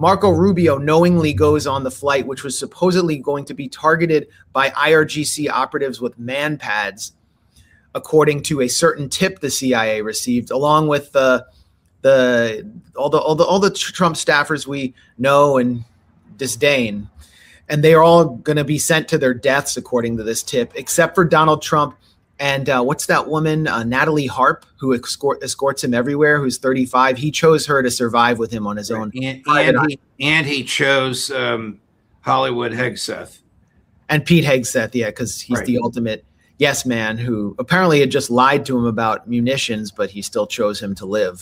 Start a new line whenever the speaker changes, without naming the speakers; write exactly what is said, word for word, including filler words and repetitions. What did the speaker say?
Marco Rubio knowingly goes on the flight, which was supposedly going to be targeted by I R G C operatives with man pads, according to a certain tip the C I A received, along with the the all the all the all the Trump staffers we know and disdain. And they are all going to be sent to their deaths, according to this tip, except for Donald Trump and uh, what's that woman, uh, Natalie Harp, who escort, escorts him everywhere, who's thirty-five. He chose her to survive with him on his own.
And, and, he, and he chose um, Hollywood Hegseth.
And Pete Hegseth, yeah, because he's
right.
the ultimate yes man who apparently had just lied to him about munitions, but he still chose him to live.